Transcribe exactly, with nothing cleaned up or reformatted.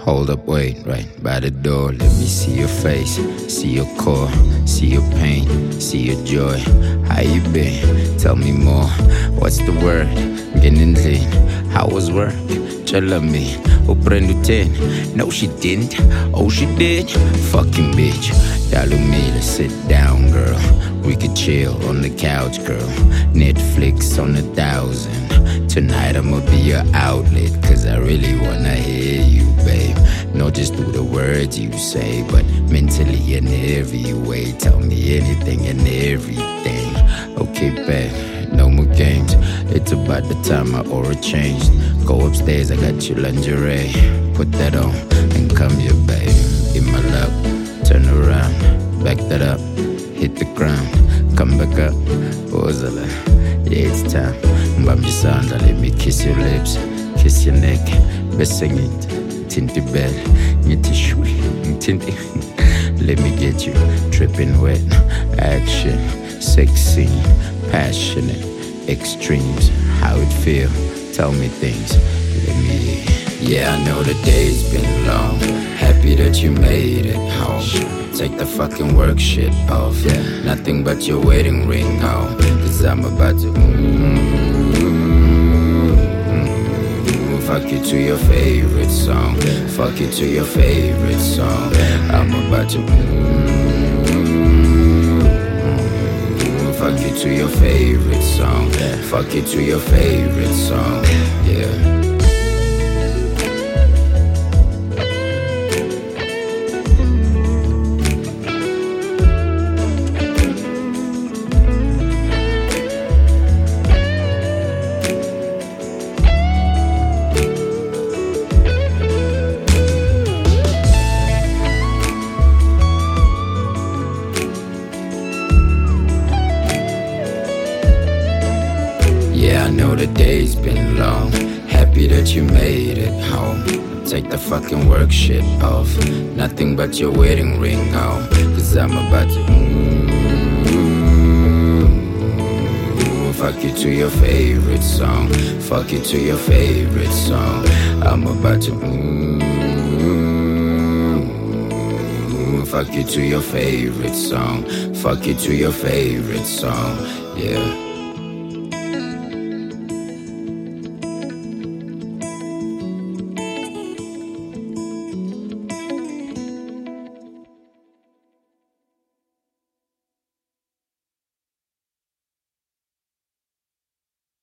Hold up, wait, right by the door. Let me see your face, see your core, see your pain, see your joy. How you been? Tell me more. What's the word? Getting clean. How was work? Tell me. Oh, brand new ten. No, she didn't. Oh, she did. Fucking bitch. Dalumila, sit down, girl. We could chill on the couch, girl. Netflix on a thousand. Tonight I'ma be your outlet, cause I really wanna hear you, babe. Not just through the words you say, but mentally in every way. Tell me anything and everything. Okay, babe, no more games. It's about the time my aura changed. Go upstairs, I got your lingerie. Put that on and come here, babe. In my lap, turn around, back that up, hit the ground, come back up. Ozala, yeah, it's time. Mbambi Sandra, let me kiss your lips, kiss your neck, besing it, tinty bell, nitty shui, tinty. Let me get you dripping wet, action, sexy, passionate, extremes. How it feel? Tell me things. Let me. Yeah, I know the day's been long. Happy that you made it home. Take the fucking work shit off. Yeah, nothing but your wedding ring on. Cause I'm about to. Mm-hmm. Fuck you to your favorite song. Fuck you to your favorite song. I'm about to. Mm-hmm. Fuck you to your favorite song. Fuck you to your favorite song. Yeah. Yeah, I know the day's been long. Happy that you made it home. Take the fucking work shit off. Nothing but your wedding ring on. Cause I'm about to. Mm-hmm. Fuck you to your favorite song. Fuck you to your favorite song. I'm about to. Mm-hmm. Fuck you to your favorite song. Fuck you to your favorite song. Yeah.